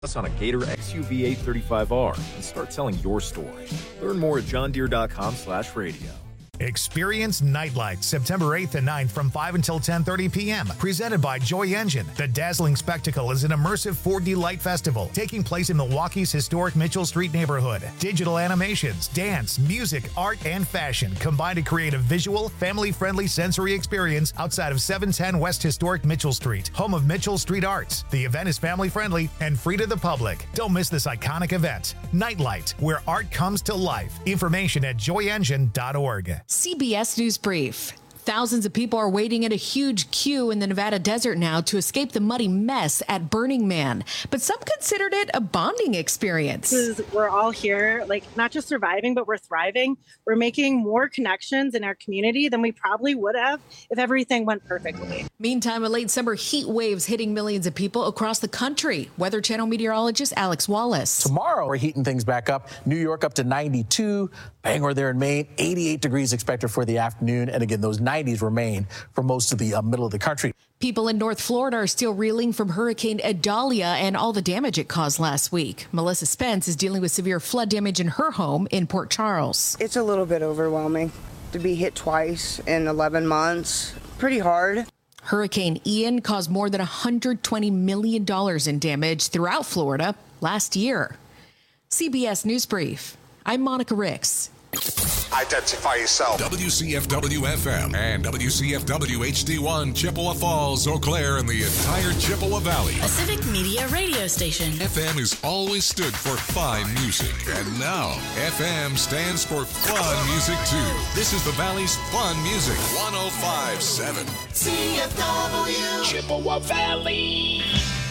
us on a Gator XUV 835R and start telling your story. Learn more at johndeere.com/radio. Experience Nightlight September 8th and 9th from 5 until 10:30 p.m. Presented by Joy Engine. The dazzling spectacle is an immersive 4D light festival taking place in Milwaukee's historic Mitchell Street neighborhood. Digital animations, dance, music, art, and fashion combine to create a visual, family-friendly sensory experience outside of 710 West Historic Mitchell Street, home of Mitchell Street Arts. The event is family-friendly and free to the public. Don't miss this iconic event. Nightlight, where art comes to life. Information at joyengine.org. CBS News Brief. Thousands of people are waiting in a huge queue in the Nevada desert now to escape the muddy mess at Burning Man. But some considered it a bonding experience. We're all here, not just surviving, but we're thriving. We're making more connections in our community than we probably would have if everything went perfectly. Meantime, a late summer heat wave's hitting millions of people across the country. Weather Channel meteorologist Alex Wallace. Tomorrow, we're heating things back up. New York up to 92. Bangor there in Maine, 88 degrees expected for the afternoon. And again, those 90s remain for most of the middle of the country. People in North Florida are still reeling from Hurricane Idalia and all the damage it caused last week. Melissa Spence is dealing with severe flood damage in her home in Port Charles. It's a little bit overwhelming to be hit twice in 11 months. Pretty hard. Hurricane Ian caused more than $120 million in damage throughout Florida last year. CBS News Brief. I'm Monica Ricks. Identify yourself. WCFW-FM and WCFW-HD1, Chippewa Falls, Eau Claire, and the entire Chippewa Valley. A civic media radio station. FM has always stood for fine music, and now FM stands for fun music, too. This is the Valley's fun music, 105.7. CFW Chippewa Valley.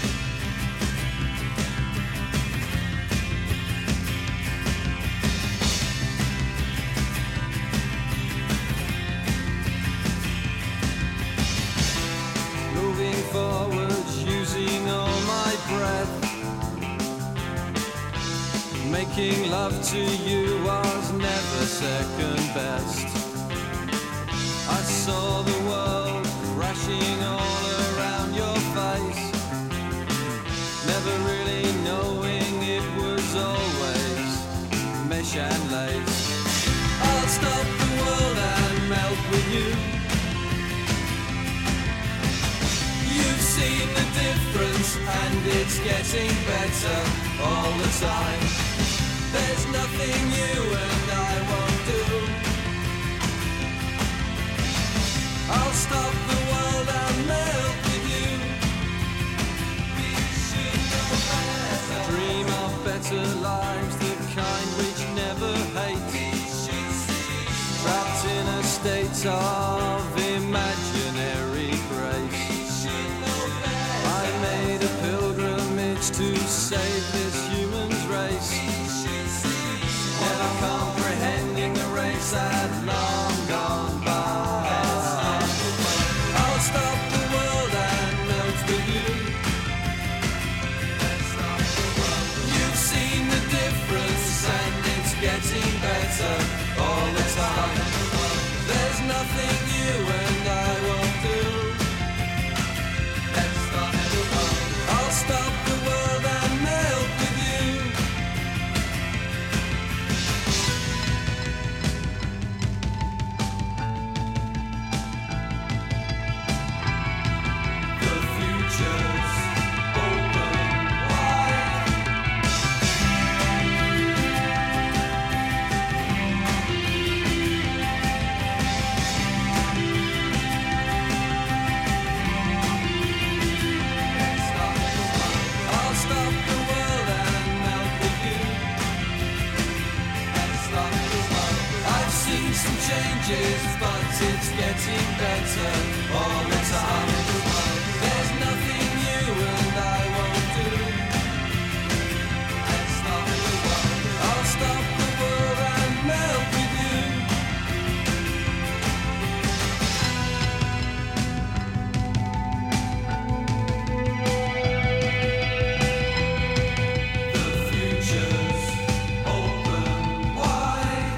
Forwards, using all my breath. Making love to you was never second best. I saw the world crashing all around your face, never really knowing it was always mesh and lace. I'll stop the world and melt with you. You've seen the difference and it's getting better all the time. There's nothing you and I won't do. I'll stop the world and melt with you. We should know better. Dream of better lives, the kind which never hate. Trapped in a state of imaginary grace. I made a pilgrimage to save this human's race, never comprehending the race had long gone by. I'll stop the world and melt with you. You've seen the difference and it's getting better all the time. There's nothing you and I won't do. I'll stop the world and melt with you. The future's open wide. I'll stop the world and melt with you. I've seen some changes, but it's getting better all the time. There's nothing you and I won't do. I'll stop the world and melt with you. The future's open wide.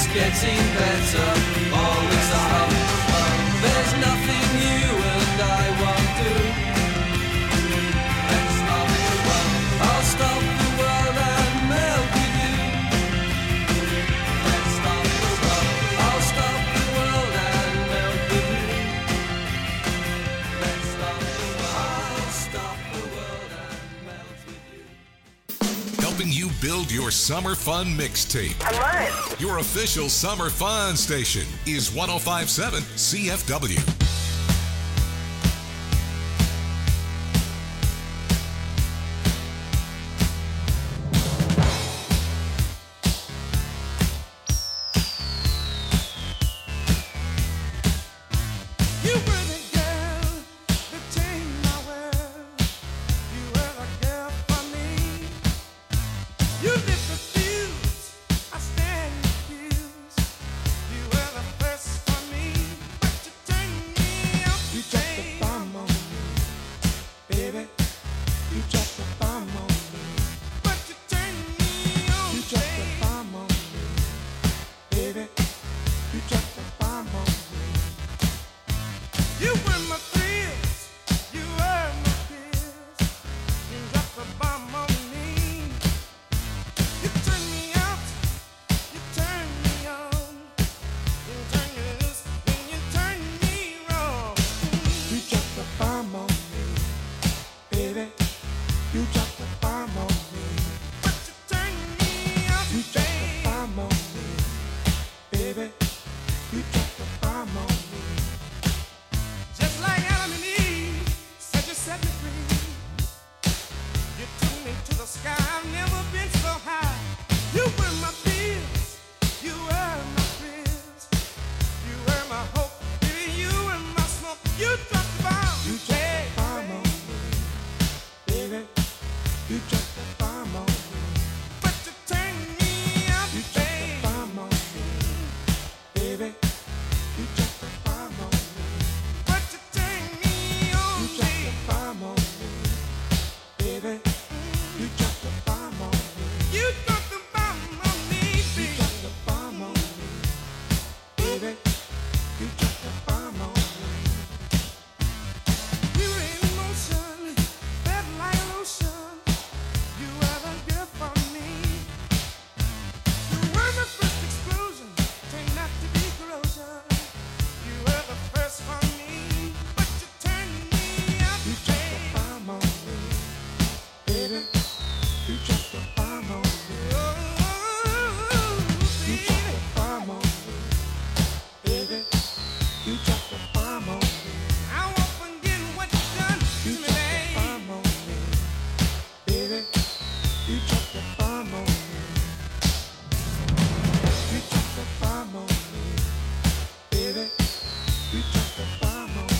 getting better all the time. There's nothing you and I won't do. Let's stop the world. I'll stop the world and melt with you. Let's stop the world. I'll stop the world and melt with you. Let's stop the world. I'll stop the world and melt with you. Helping you build your summer fun mixtape. I love it. Your official summer fun station is 105.7 CFW. You were the girl that changed my world. You were the girl for me. You lit the fuse, I stand confused. You were the first for me, but you turned me out. You dropped the bomb on me, baby. You dropped the bomb on me, but you turned me on. You dropped the bomb on me, baby. You dropped the bomb on me. You were my thrills, you were my pills. You dropped the bomb on me. You turned me out, you turned me on. You turned me loose, then you turned me wrong. You dropped the bomb on me, baby. You dropped the bomb on me. But you turned me out, you dropped the bomb on me, baby. You dropped the bomb on me. Just like Adam and Eve, said you set me free. You took me to the sky, I've never been so high. You were my pills, you were my thrills. You were my hope, baby, you were my smoke. You dropped the bomb, you dropped the bomb on me, baby. You dropped the bomb on me. But you turned me out, you dropped the bomb on me, baby. You dropped the bomb on me. But you turned me on, you dropped the bomb on me, baby. You dropped the bomb on me. You dropped the bomb on me, baby. You dropped the bomb on me, baby. You dropped the bomb on me. You were in motion, felt like lotion. You were the girl for me. You were my first explosion, turned out to be corrosion. You were the first for me, but you turned me out. You dropped the bomb on me, baby. You dropped the bomb on me. You dropped the bomb on me, baby. You dropped the bomb on me. I won't forget what you done to me, baby. You dropped the bomb on me. You dropped the bomb on me, baby. You dropped the bomb on me.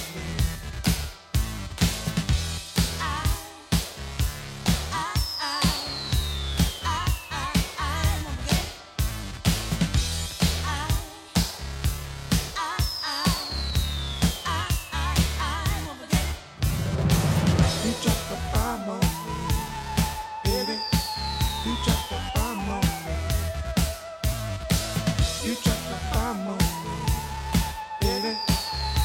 You dropped the bomb on me, baby. You dropped the bomb on me. You dropped the bomb on me, baby.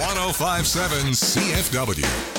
1057 CFW.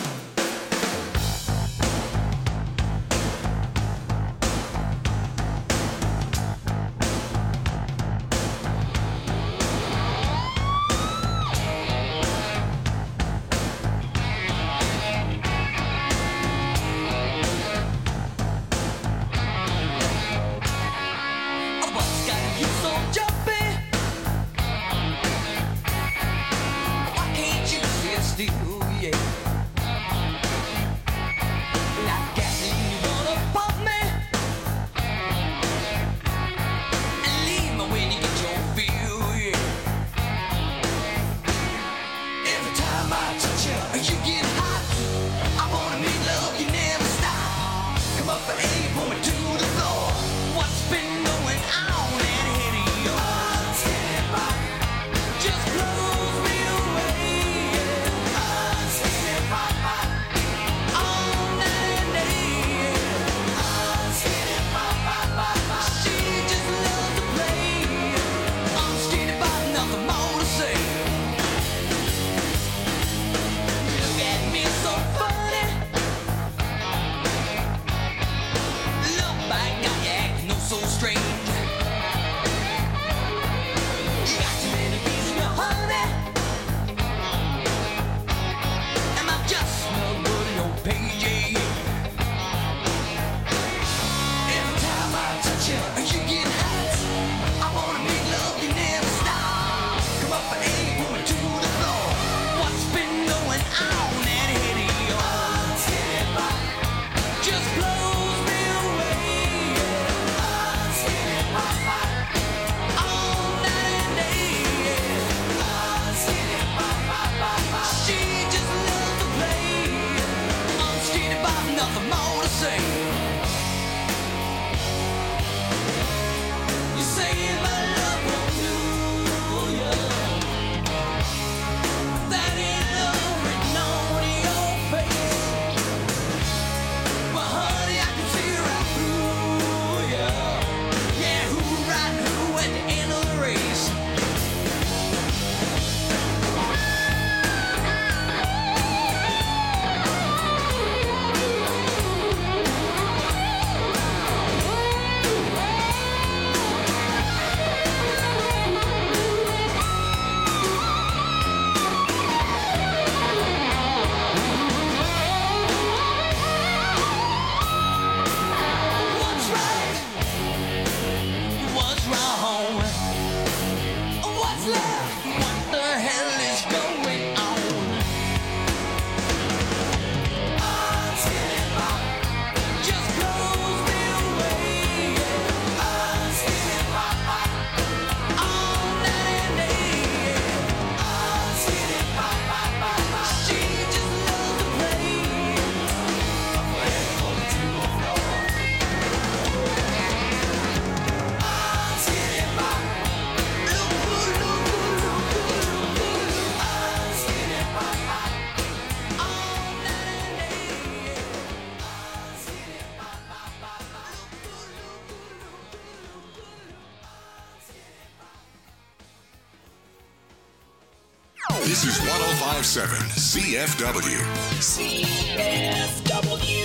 This is 1057 CFW. CFW.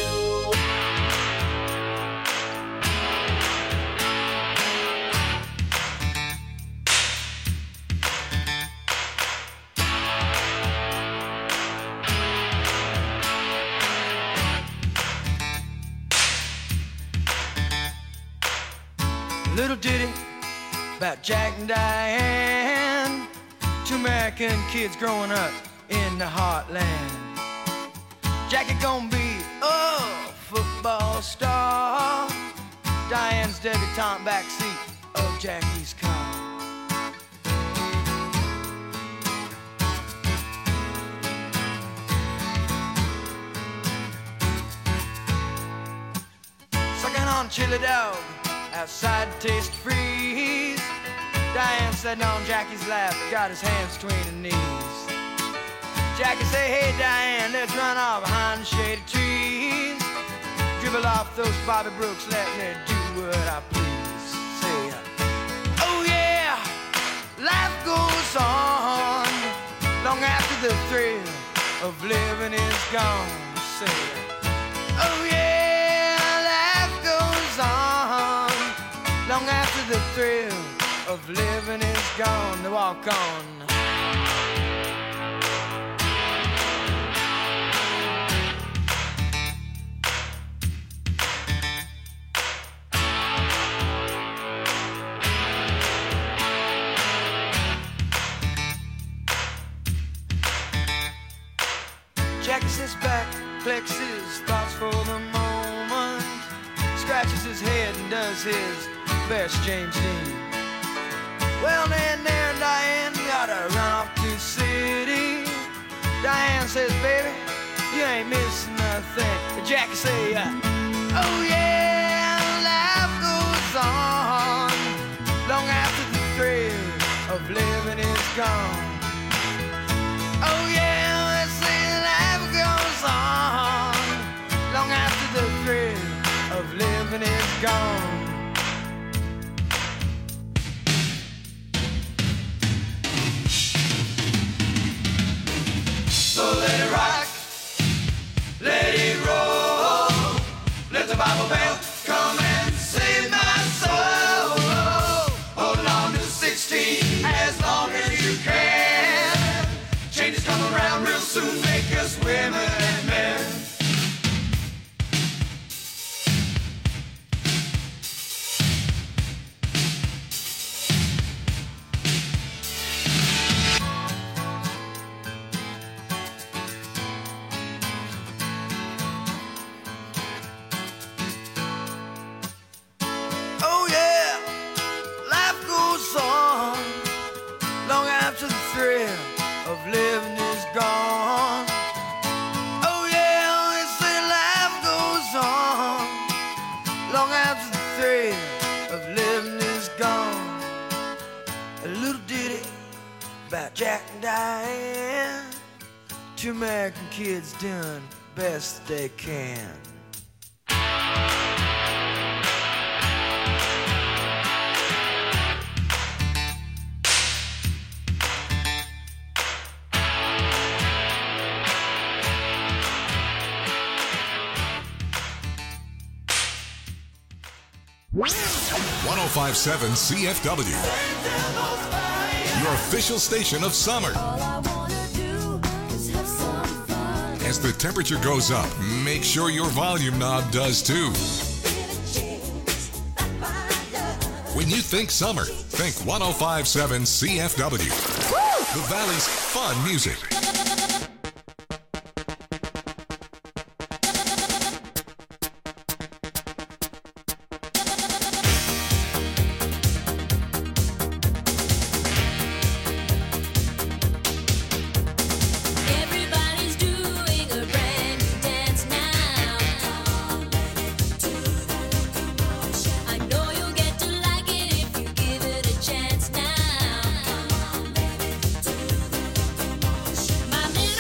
Little ditty about Jack and Diane, two American kids growing up in the heartland. Jackie gonna be a football star, Diane's debutante backseat of Jackie's car. Sucking on chili dog outside Taste Freeze, Diane sitting on Jackie's lap, got his hands between her knees. Jackie say, hey Diane, let's run off behind the shady trees. Dribble off those Bobby Brooks, let me do what I please. Say, oh yeah, life goes on long after of living is gone. Say, oh yeah, life goes on long after the thrill of living is gone. They walk on. Jacks his back, collects his thoughts for the moment, scratches his head and does his best James Dean. Well, then there, Diane gotta run off to the city. Diane says, baby, you ain't missing nothing. Jackie say, oh yeah, life goes on long after the thrill of living is gone. Oh yeah, let's say life goes on long after the thrill of living is gone. So let it rock, let it roll, let the Bible bell come and save my soul. Hold on to 16 as long as you can. Changes come around real soon, make us women and men. Oh yeah, life goes on long after the thrill of living is gone. Oh yeah, they say life goes on long after the thrill of living is gone. A little ditty about Jack and Diane, two American kids doing best they can. .1057 CFW, your official station of summer. As the temperature goes up, make sure your volume knob does too. When you think summer, think 1057 CFW. The Valley's fun music. Chance now. My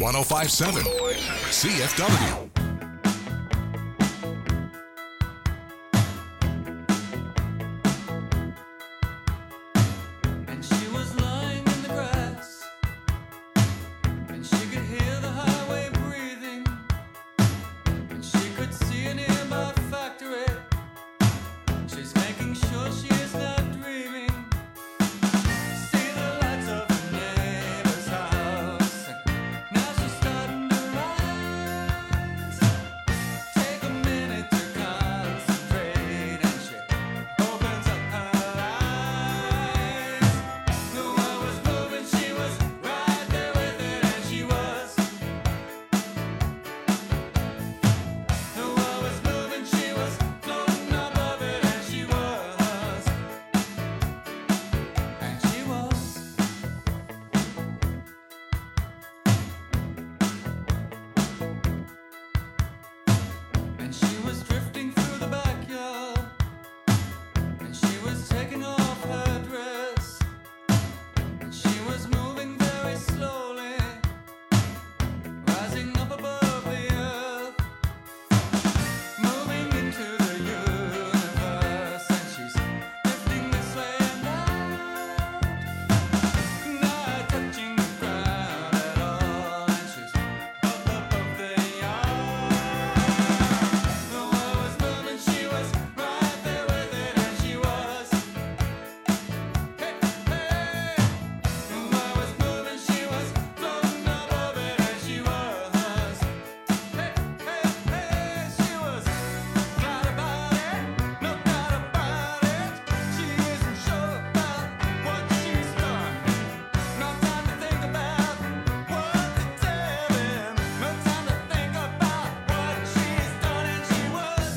1057 CFW. And she was lying in the grass, and she could hear the highway breathing, and she could see a nearby factory. She's making sure she is not dreaming. See the lights of her neighbor's house. Now she's starting to rise. Take a minute to concentrate, and she opens up her eyes. The world was moving, she was right there with it, and she was. The world was moving, she was floating above it, and she was. And she was. And she was drifting through the backyard, and she was taking off her dress, and she was moving very slowly, rising up above the earth, moving into the universe, and she's drifting this way and out, not touching the ground at all, and she's up above the yard. The world was moving, she was right there with it, and she was. Hey, hey. The world was moving, she was floating above it, and she was. Hey, hey, hey, she was right about it, no doubt about it. She isn't sure about what she's done. No time to think about what to tell him. No time to think about what she's done, and she was.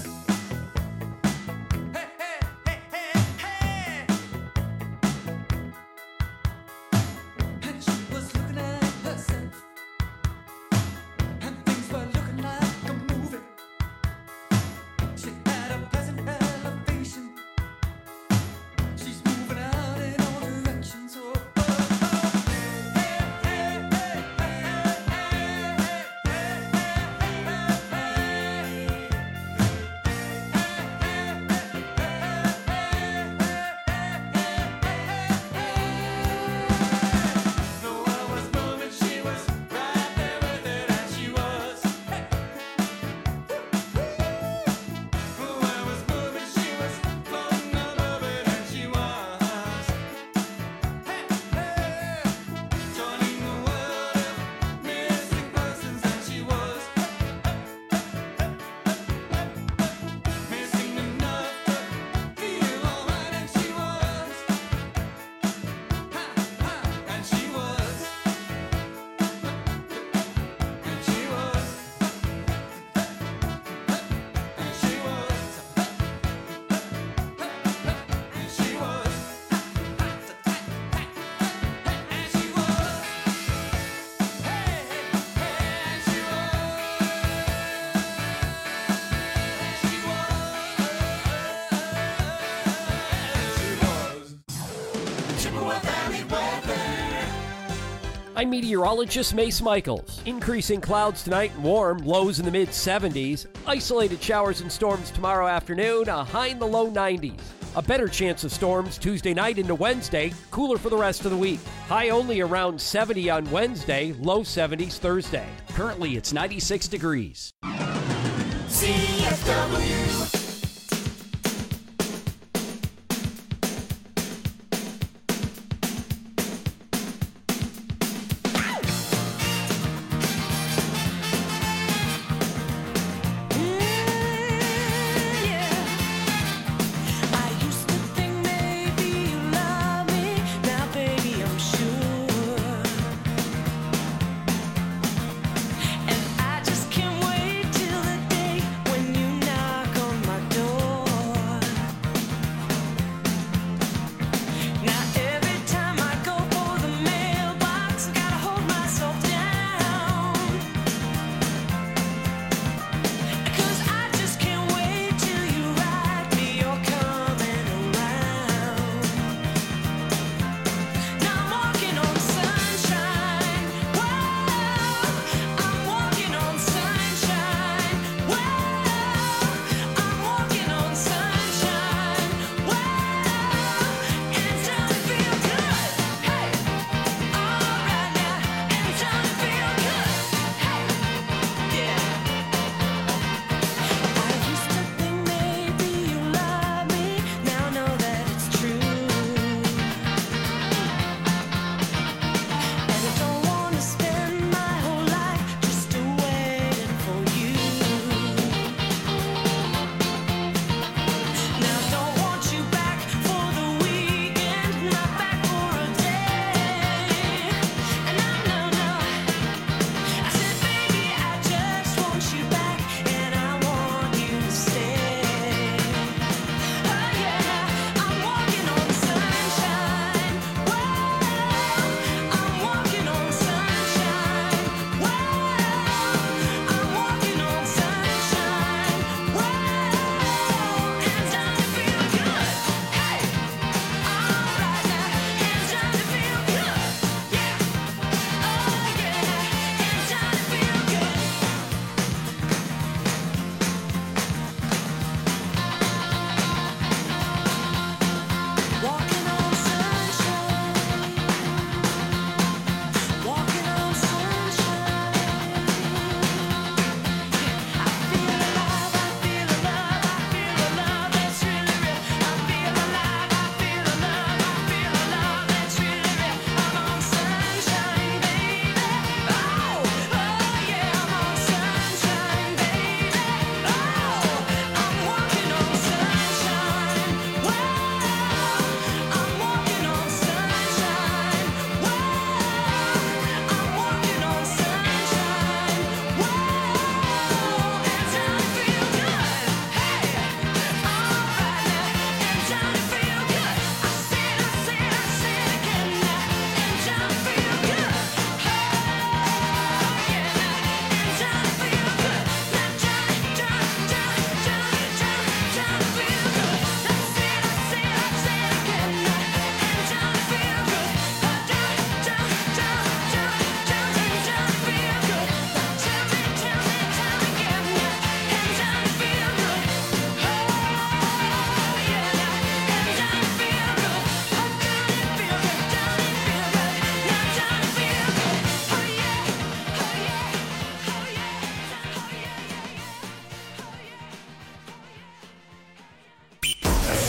Hey, hey, hey, hey, hey. And she was looking at herself, and things were looking like a movie. She had a pleasant elevation. She's moving out in all directions. Oh, oh, oh. Hey, hey, hey, hey, the world was moving, she was right there with it, and she was. The world was moving, she was floating above it, and she was. Joining the world of missing persons, and she was. Missing enough to feel alright, and she was. And she was. And she was. And she was. And she was. And she was. Hey, hey, and she was. Chippewa Valley weather. I'm meteorologist Mace Michaels. Increasing clouds tonight and warm, lows in the mid-70s. Isolated showers and storms tomorrow afternoon, a high in the low 90s. A better chance of storms Tuesday night into Wednesday, cooler for the rest of the week. High only around 70 on Wednesday, low 70s Thursday. Currently, it's 96 degrees. CFW. And I just can't wait till the day when you knock on my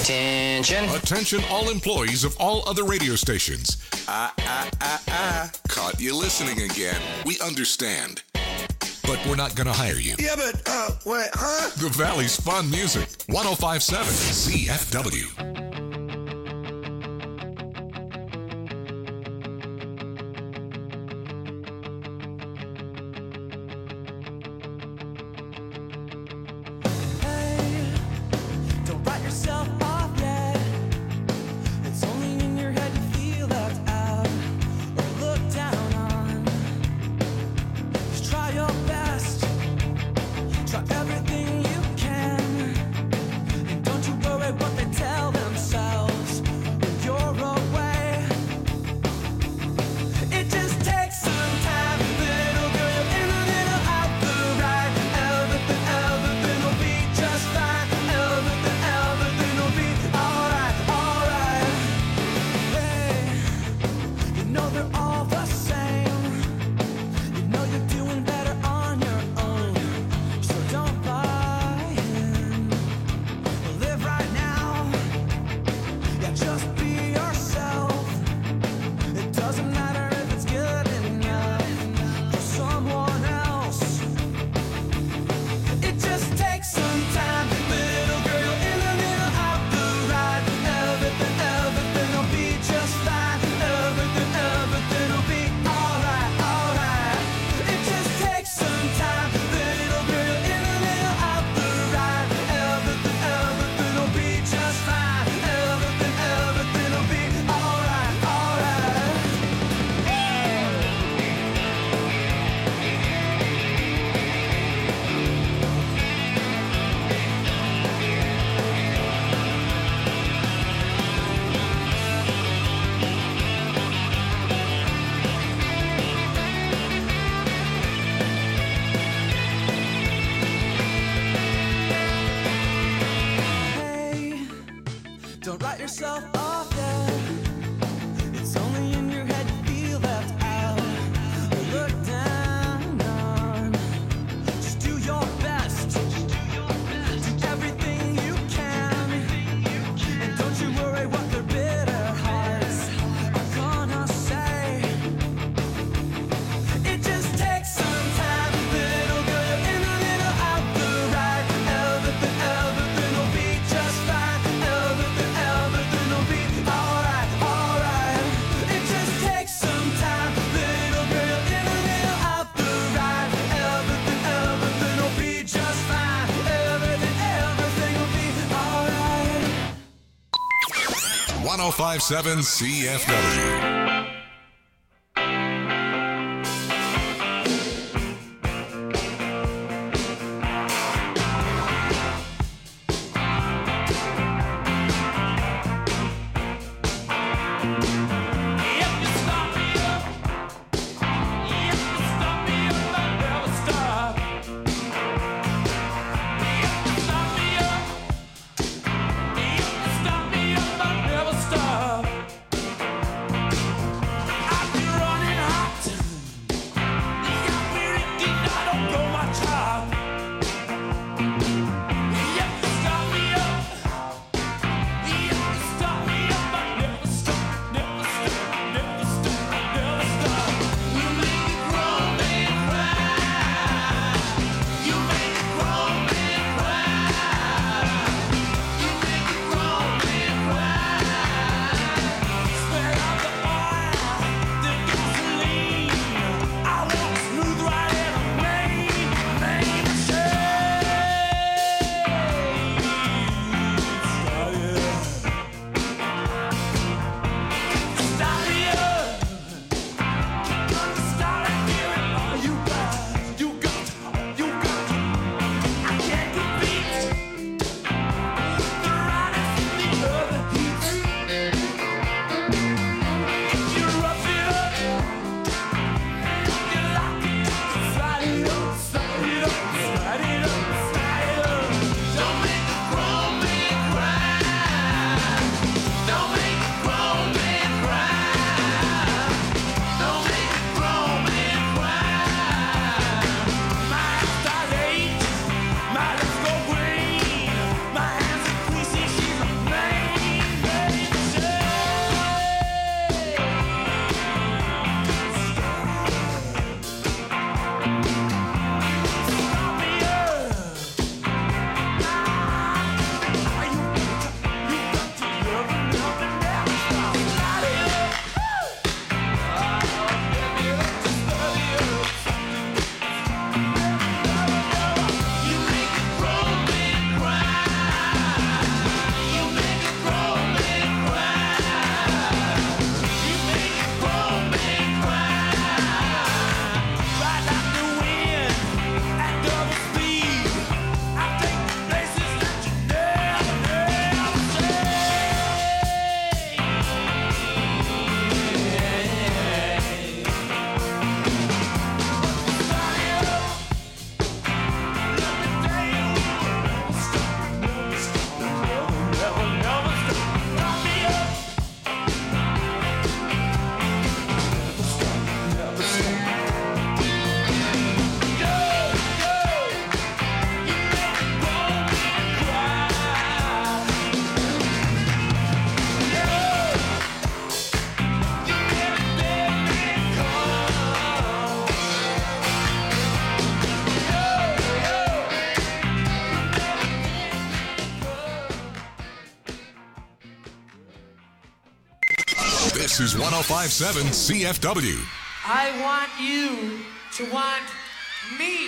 Attention. Attention all employees of all other radio stations. Caught you listening again. We understand. But we're not going to hire you. Yeah, but, what, huh? The Valley's Fun Music. 105.7 CFW. .105.7 CFW. This is 105.7 CFW. I want you to want me.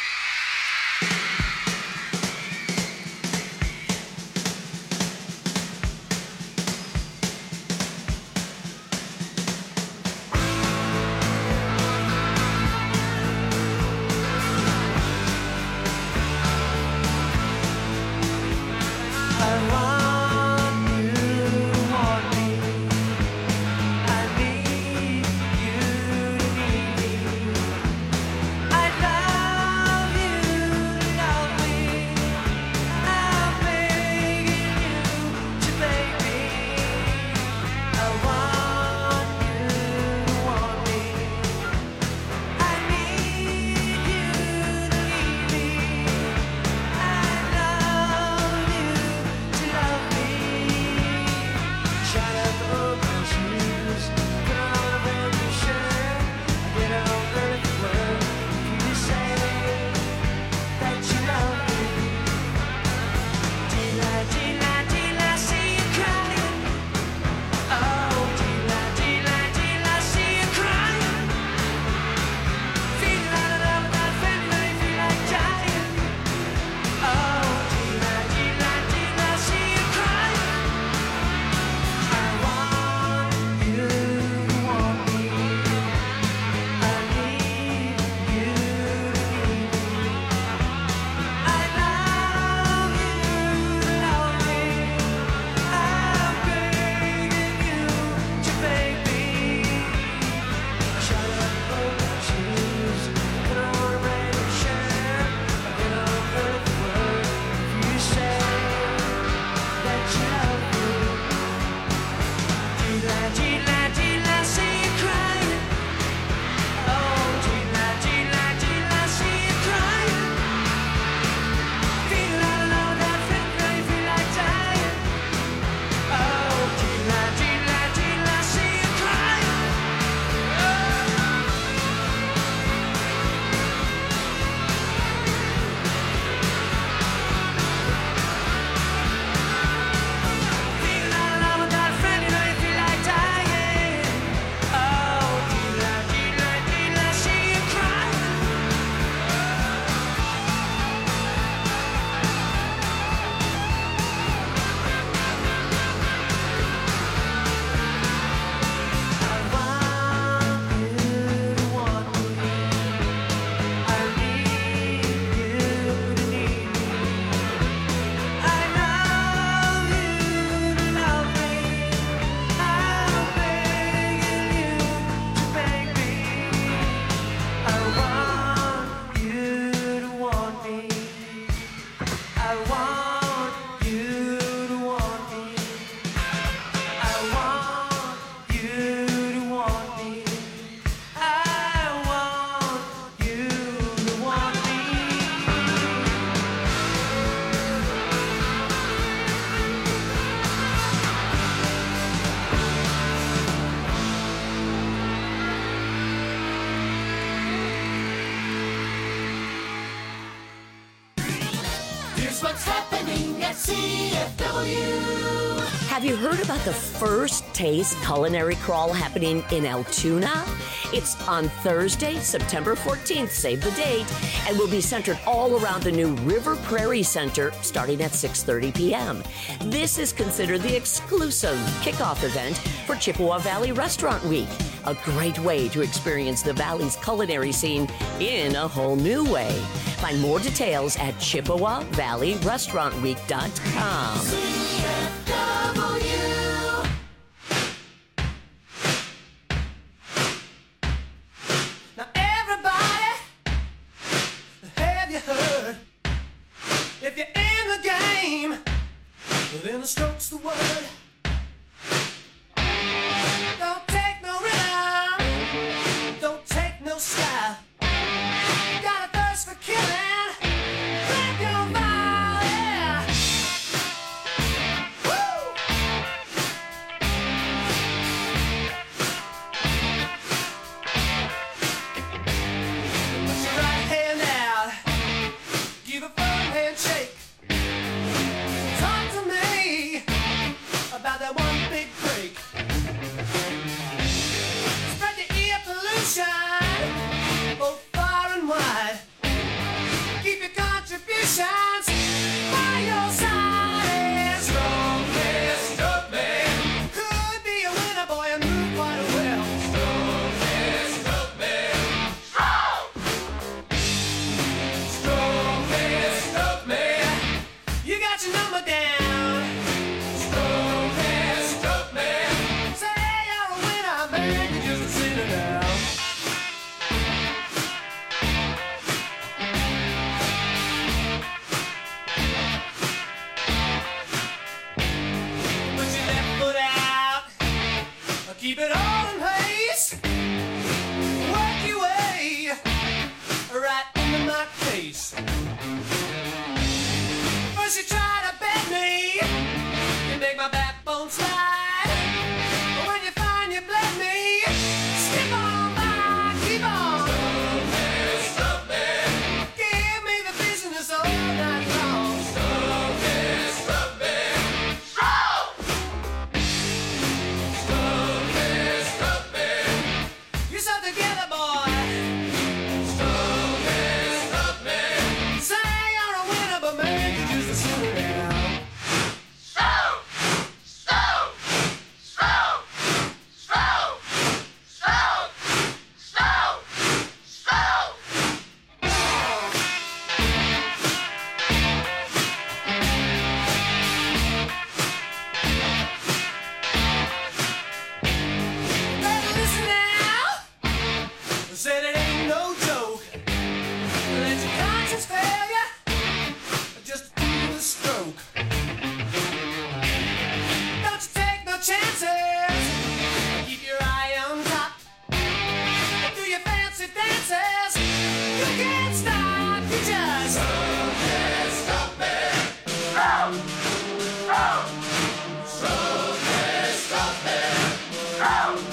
Have you heard about the First Taste Culinary Crawl happening in Altoona? It's on Thursday, September 14th, save the date, and will be centered all around the new River Prairie Center starting at 6:30 p.m. This is considered the exclusive kickoff event for Chippewa Valley Restaurant Week, a great way to experience the Valley's culinary scene in a whole new way. Find more details at ChippewaValleyRestaurantWeek.com. Now everybody, have you heard? If you're in the game, then the stroke's the word. Don't take no rhythm, don't take no style. Got a thirst for killing, grab your volley. Woo! Put your right hand out, give a firm handshake. Talk to me, face. First you try to bend me, you make my backbone slide. But when you find you bled me, skip on by, keep on. Stop me. Give me the business all night long. Stop me. Stop me. Stop me. You stuck together, boy. Stop me. Say you're a winner, but man, you're just a sinner now. Better listen now. Said it ain't no joke. Let your conscience fail ya. Just do the stroke. Don't you take no chances. Keep your eye on top. Do your fancy dances. You can't stop. You just stop me. Stop me. Stop me. Stop me. Stop me.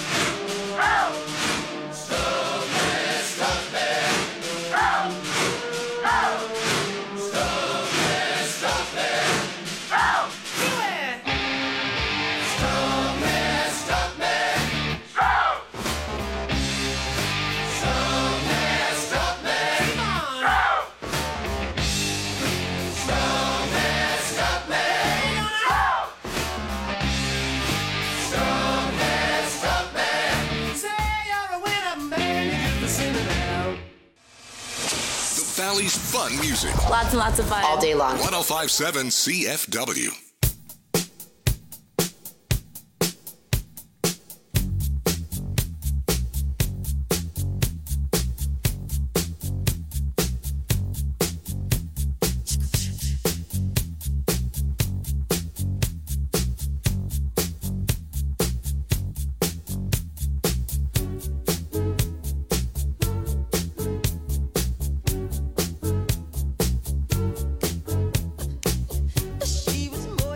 The Valley's fun music. Lots and lots of fun. All day long. 105.7 CFW. She was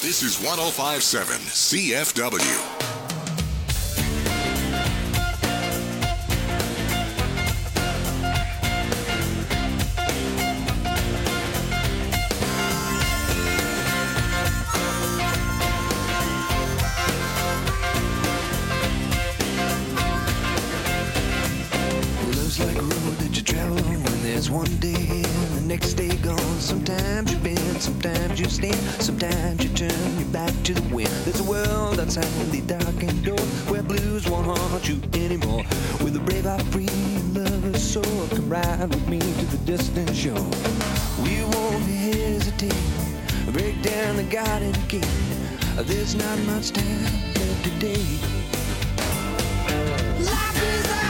This is 105.7 CFW. One day and the next day gone. Sometimes you bend, sometimes you stand, sometimes you turn your back to the wind. There's a world outside the darkened door where blues won't haunt you anymore. With a brave heart free and lover's soul, come ride with me to the distant shore. We won't hesitate, break down the garden gate. There's not much time left today. Life is a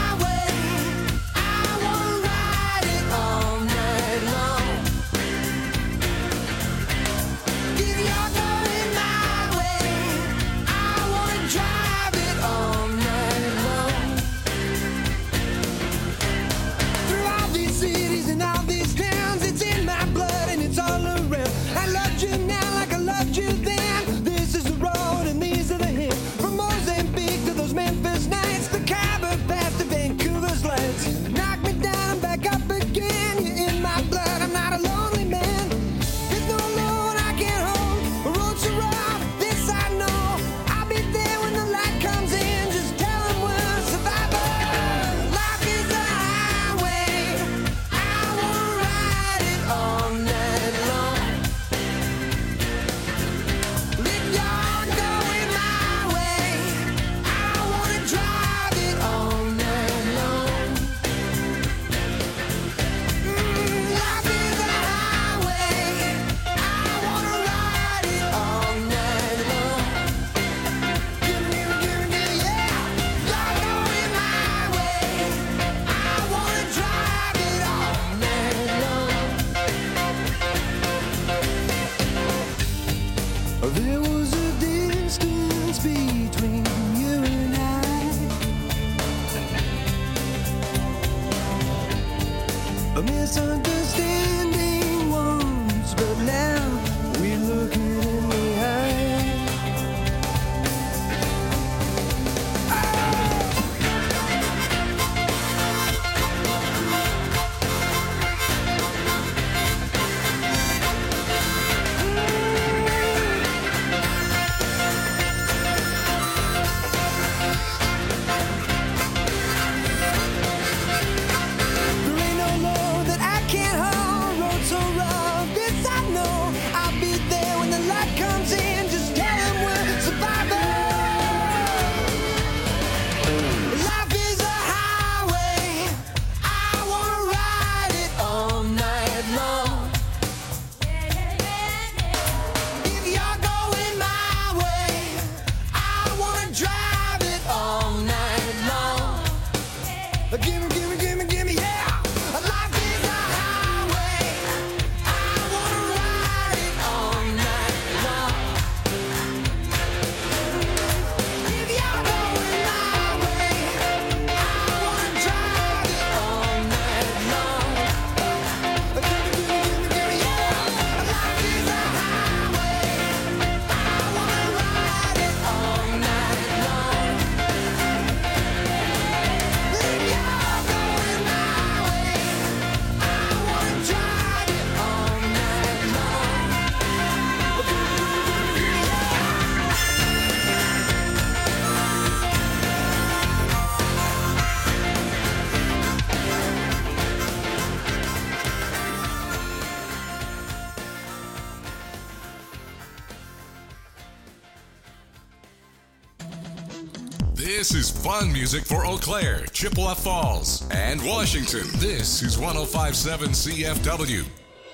This is fun music for Eau Claire, Chippewa Falls, and Washington. This is 105.7 CFW.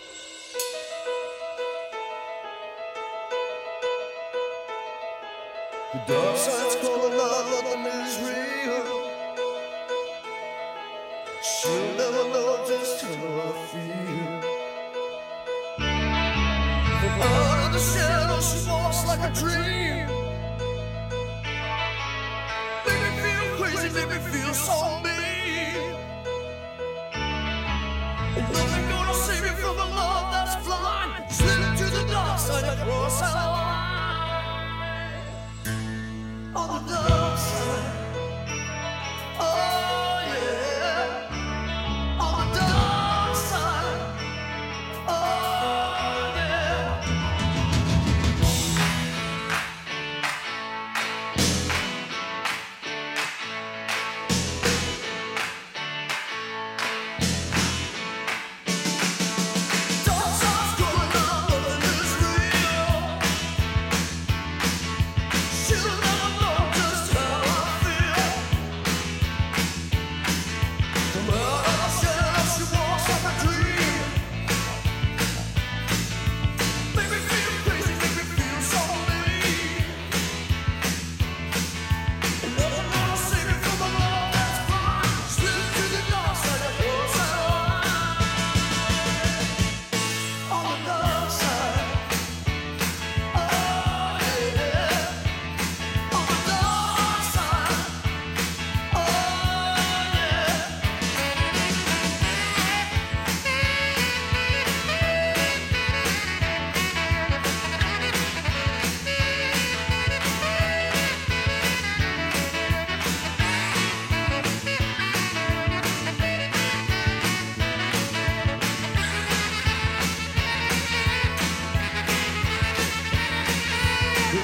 The dark side's calling out, nothing is real. She'll never know just how I feel. From out of the shadows, she walks like a dream. Make me feel crazy, make me feel so mean. Nothing gonna save me from the love that's blind. Slip to the dark side, I cross our line.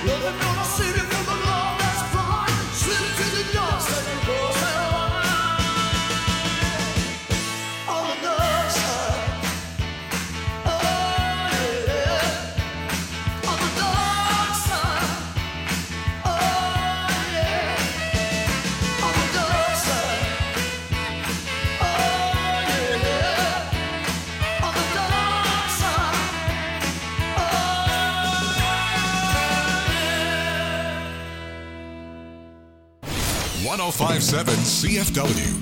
.1057 CFW.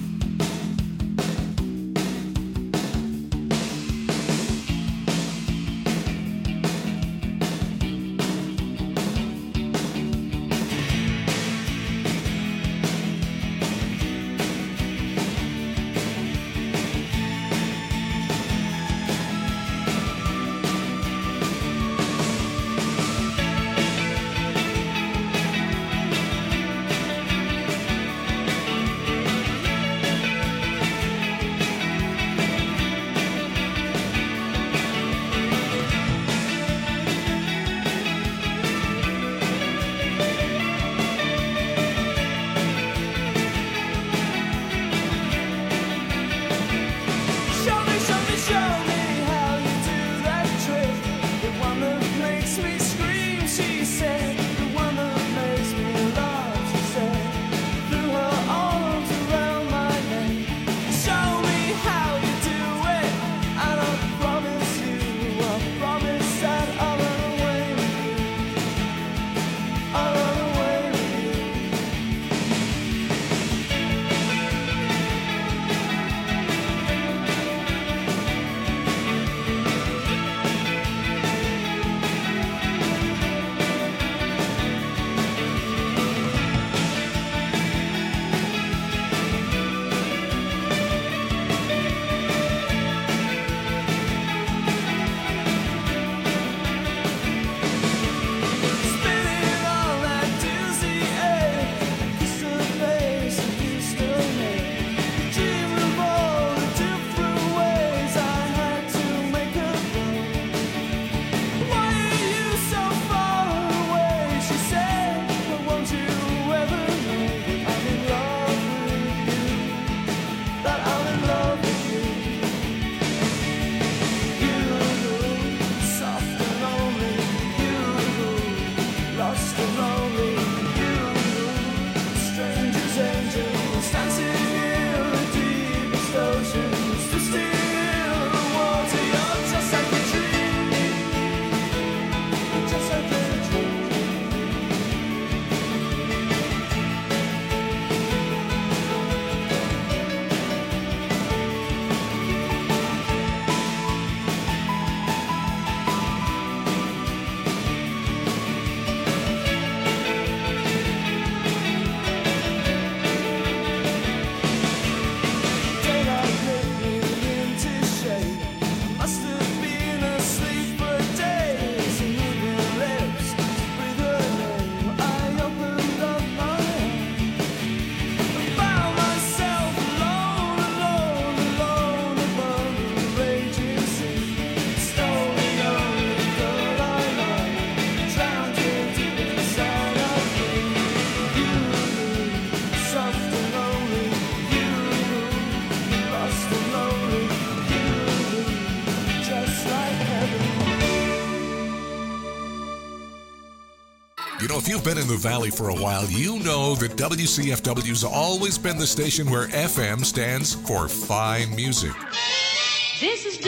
You know, if you've been in the Valley for a while, you know that WCFW's always been the station where FM stands for fine music. This is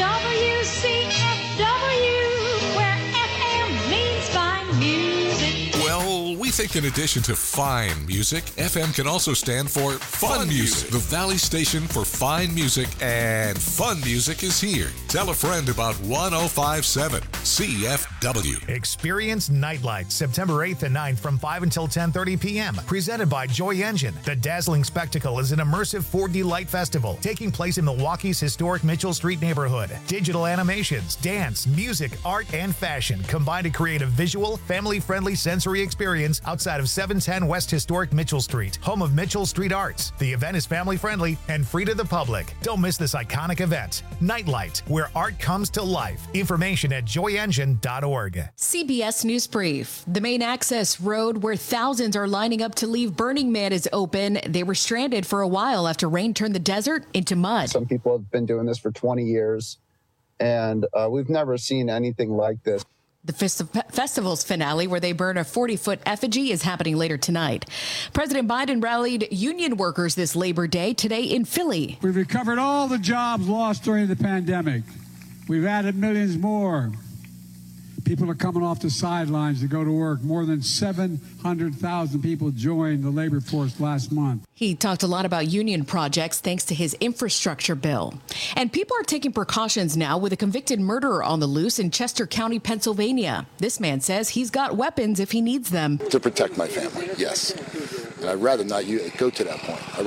WCFW, where FM means fine music. Well, we think in addition to fine music, FM can also stand for fun music. The Valley station for fine music and fun music is here. Tell a friend about 1057 CFW. Experience Nightlight, September 8th and 9th from 5 until 10:30 p.m. Presented by Joy Engine. The dazzling spectacle is an immersive 4D light festival taking place in Milwaukee's historic Mitchell Street neighborhood. Digital animations, dance, music, art, and fashion combine to create a visual, family-friendly sensory experience outside of 710 West Historic Mitchell Street, home of Mitchell Street Arts. The event is family-friendly and free to the public. Don't miss this iconic event. Nightlight, where art comes to life. Information at joyengine.org. CBS News Brief. The main access road where thousands are lining up to leave Burning Man is open. They were stranded for a while after rain turned the desert into mud. Some people have been doing this for 20 years, and we've never seen anything like this. The festival's finale, where they burn a 40-foot effigy, is happening later tonight. President Biden rallied union workers this Labor Day today in Philly. We've recovered all the jobs lost during the pandemic. We've added millions more. People are coming off the sidelines to go to work. More than 700,000 people joined the labor force last month. He talked a lot about union projects thanks to his infrastructure bill. And people are taking precautions now with a convicted murderer on the loose in Chester County, Pennsylvania. This man says he's got weapons if he needs them. To protect my family, yes. And I'd rather not go to that point.